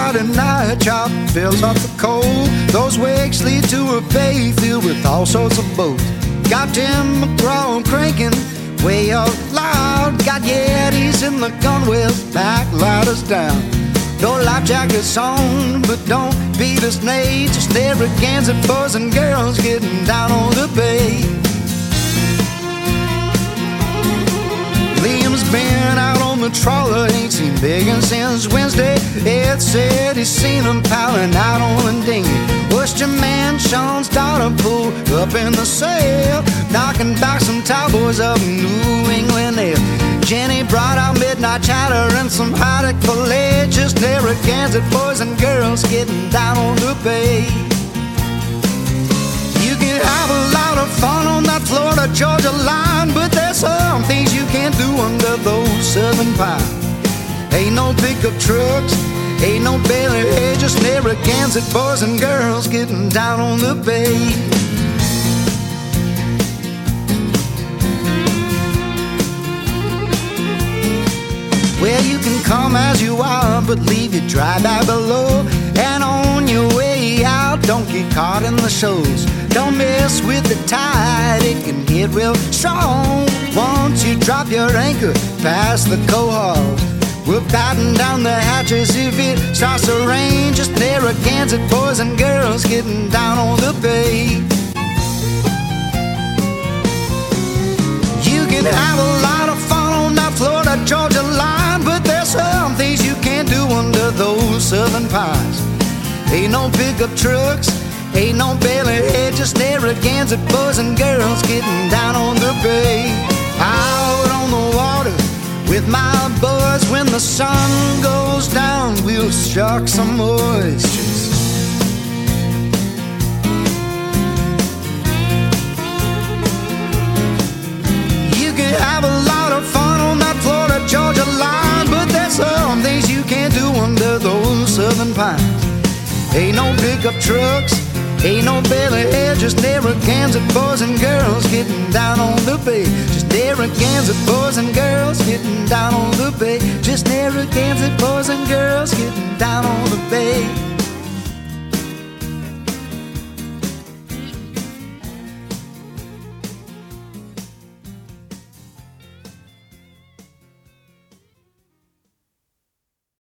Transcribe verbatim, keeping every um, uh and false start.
Friday night chop fills up the coal. Those wakes lead to a bay filled with all sorts of boats. Got Tim McGraw cranking way out loud. Got Yetis in the gunwales, backlighters down. No life jackets on, but don't be dismayed. Just Narragansett boys and girls getting down on the bay. Liam's been out on the trawler, ain't seen Biggin since Wednesday. Ed said he's seen him piling out on the dinghy. Worcester man Sean's daughter pulled up in the sail, knocking back some cowboys of New England ale. Jenny brought out midnight chatter and some haddock fillet. Just Narragansett boys and girls getting down on the bay. You can have a lot of fun on that Florida-Georgia line, but there's some things you can't do under those southern pines. Ain't no pickup trucks, ain't no Bailey hay, just Narragansett boys and girls getting down on the bay. Well, you can come as you are, but leave your dry bag below. And on your way out, don't get caught in the shoals. Don't mess with the tide, it can get real strong. Once you drop your anchor past the cohorts, we're batting down the hatches if it starts to rain. Just Narragansett boys and girls getting down on the bay. You can have a lot of fun on that Florida-Georgia line, but there's some things you can't do under those southern pines. Ain't no pickup trucks, ain't no Bailey hay, just Narragansett boys and girls getting down on the bay. Out on the water with my boys, when the sun goes down, we'll shark some oysters. You can have a lot of fun on that Florida-Georgia line, but there's some things you can't do under those southern pines. Ain't no pickup trucks, ain't no Bailey hay, just Narragansett boys and girls getting down on the bay. Just Narragansett boys and girls getting down on the bay. Just Narragansett boys and girls getting down on